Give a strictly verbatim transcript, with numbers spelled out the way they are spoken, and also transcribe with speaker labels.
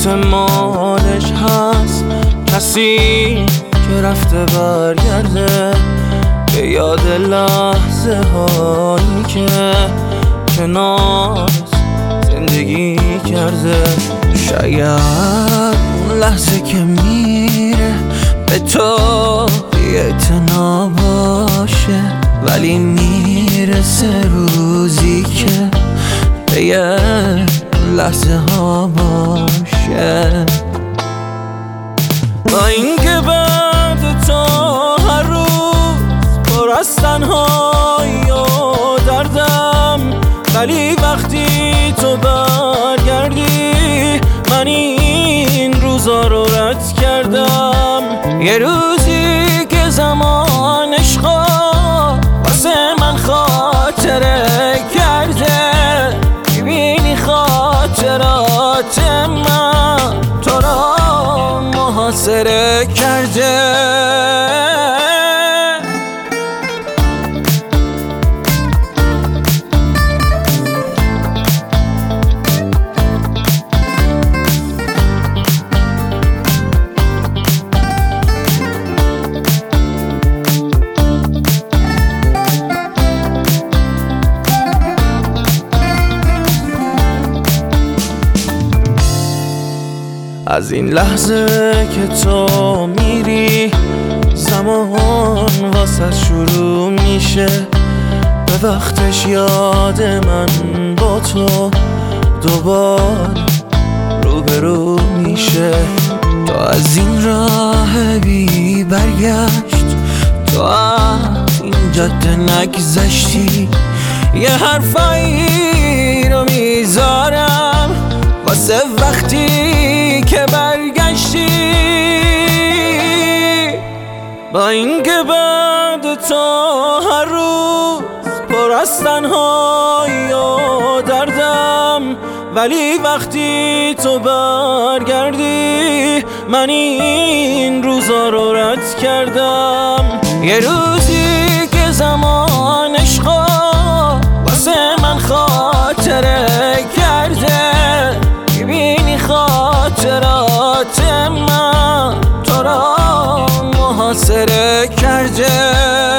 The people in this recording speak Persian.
Speaker 1: احتمالش هست کسی که رفته برگرده به یاد لحظه هایی که کنار زندگی کرده. شاید اون لحظه که میره به تو بی‌اعتنا باشه، ولی میرسه روزی که به یه لحظه ها باشه. با اینکه بعد تو هر روز پر از تنهایی و دردم، ولی وقتی تو برگردی من این روزا رو رد کردم. یه روزی که زمان عشقا واسه من خاطره کرده، میبینی خاطرات من تو را محاصره کرده. از این لحظه که تو میری زمان واسه شروع میشه، به وقتش یاد من با تو دوبار روبرو میشه. تو از این راه بی برگشت، تو از این جاده نگذشتی، یه حرفایی رو میذارم واسه وقتی که برگشتی. با اینکه بعد تو هر روز پر از تنهایی و دردم، ولی وقتی تو برگردی من این روزا رو رد کردم. یه روزی که زمان عشقا واسه من خاطره کرده، میبینی خاطرات من تو را محاصره کرده.